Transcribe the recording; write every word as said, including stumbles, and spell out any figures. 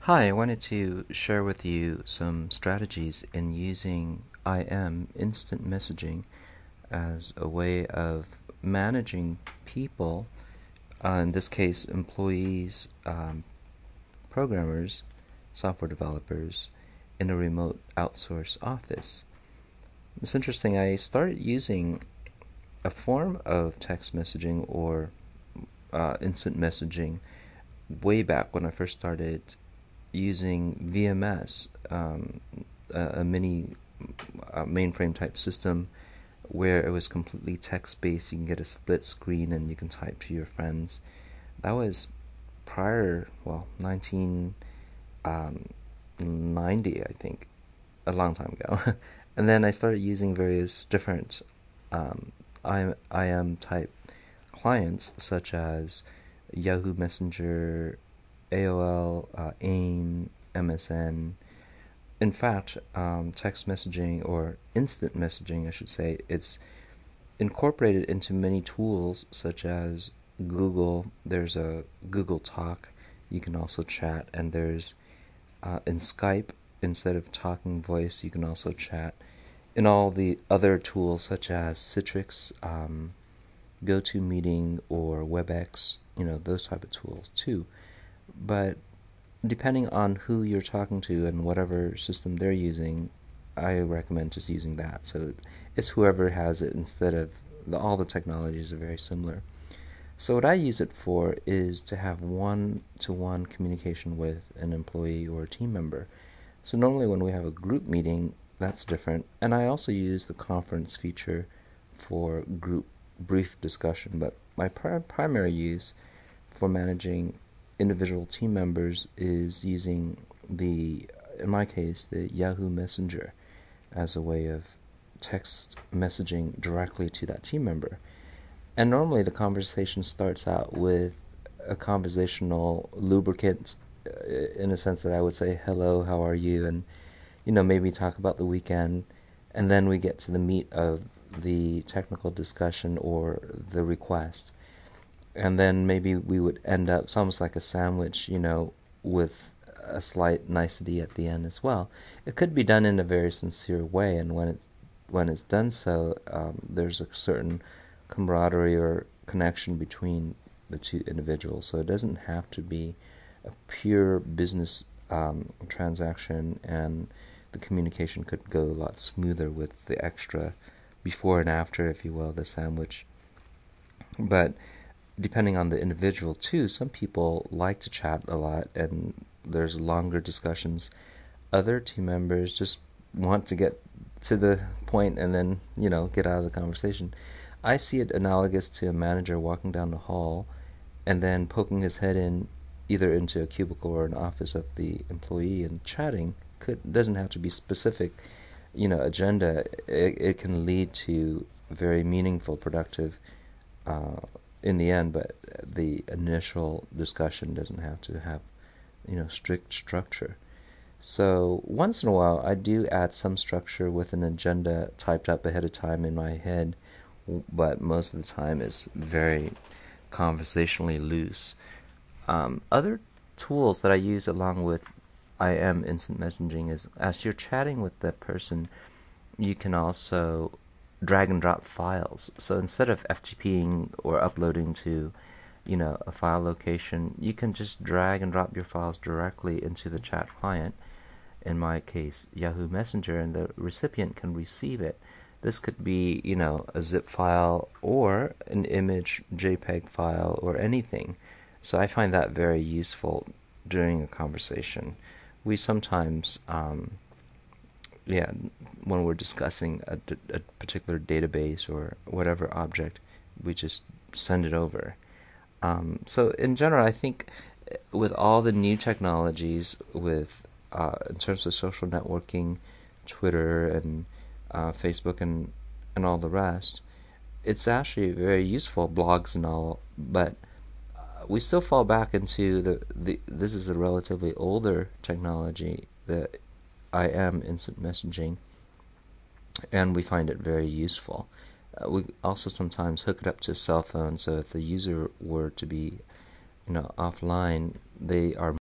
Hi, I wanted to share with you some strategies in using I M instant messaging as a way of managing people, uh, in this case, employees, um, programmers, software developers, in a remote outsource office. It's interesting, I started using a form of text messaging or uh, instant messaging way back when I first started using V M S, um, a, a mini uh, mainframe type system where it was completely text based. You can get a split screen and you can type to your friends. That was prior, well, nineteen ninety, I think, a long time ago. And then I started using various different um, I M type clients such as Yahoo Messenger, A O L, uh, AIM, M S N. In fact, um, text messaging or instant messaging, I should say, it's incorporated into many tools such as Google. There's a Google Talk. You can also chat, and there's uh, in Skype, instead of talking voice, you can also chat. In all the other tools such as Citrix, um, GoToMeeting, or WebEx, you know, those type of tools too. But depending on who you're talking to and whatever system they're using, I recommend just using that. So it's whoever has it instead of the, all the technologies are very similar. So what I use it for is to have one-to-one communication with an employee or a team member. So normally when we have a group meeting, that's different. And I also use the conference feature for group brief discussion. But my pri- primary use for managing individual team members is using the, in my case, the Yahoo Messenger as a way of text messaging directly to that team member. And normally the conversation starts out with a conversational lubricant, uh, in a sense that I would say, hello, how are you? And, you know, maybe talk about the weekend. And then we get to the meat of the technical discussion or the request. And then maybe we would end up, it's almost like a sandwich, you know, with a slight nicety at the end as well. It could be done in a very sincere way, and when it's when it's done so, um, there's a certain camaraderie or connection between the two individuals. So it doesn't have to be a pure business um, transaction, and the communication could go a lot smoother with the extra before and after, if you will, the sandwich. But depending on the individual too, some people like to chat a lot and there's longer discussions. Other team members just want to get to the point and then, you know, get out of the conversation. I see it analogous to a manager walking down the hall and then poking his head in either into a cubicle or an office of the employee and chatting. Could doesn't have to be specific, you know, agenda. It, it can lead to very meaningful, productive uh, in the end, but the initial discussion doesn't have to have, you know, strict structure. So once in a while, I do add some structure with an agenda typed up ahead of time in my head, but most of the time it's very conversationally loose. Um, other tools that I use along with I M instant messaging is as you're chatting with that person, you can also drag and drop files. So instead of FTPing or uploading to, you know, a file location, you can just drag and drop your files directly into the chat client, in my case Yahoo Messenger, and the recipient can receive it. This could be, you know, a zip file or an image JPEG file or anything. So I find that very useful during a conversation. We sometimes um, yeah, when we're discussing a, a particular database or whatever object, we just send it over. Um, so in general, I think with all the new technologies, with uh, in terms of social networking, Twitter and uh, Facebook and and all the rest, it's actually very useful, blogs and all. But uh, we still fall back into the, the this is a relatively older technology, the I M instant messaging, and we find it very useful. Uh, we also sometimes hook it up to a cell phone, so if the user were to be, you know, offline, they are